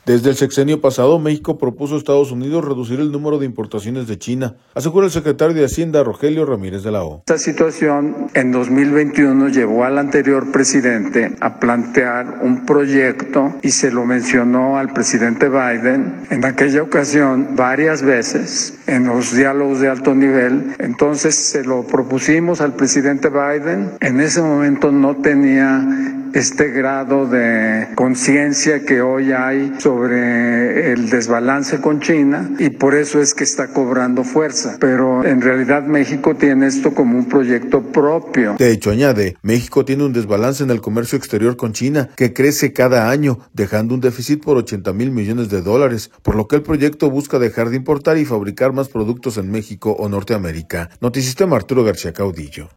Desde el sexenio pasado, México propuso a Estados Unidos reducir el número de importaciones de China, asegura el secretario de Hacienda, Rogelio Ramírez de la O. Esta situación en 2021 llevó al anterior presidente a plantear un proyecto y se lo mencionó al presidente Biden en aquella ocasión varias veces en los diálogos de alto nivel. Entonces se lo propusimos al presidente Biden. En ese momento no tenía este grado de conciencia que hoy hay sobre el desbalance con China y por eso es que está cobrando fuerza. Pero en realidad México tiene esto como un proyecto propio. De hecho, añade, México tiene un desbalance en el comercio exterior con China que crece cada año, dejando un déficit por $80,000 millones, por lo que el proyecto busca dejar de importar y fabricar más productos en México o Norteamérica. Notisistema, Arturo García Caudillo.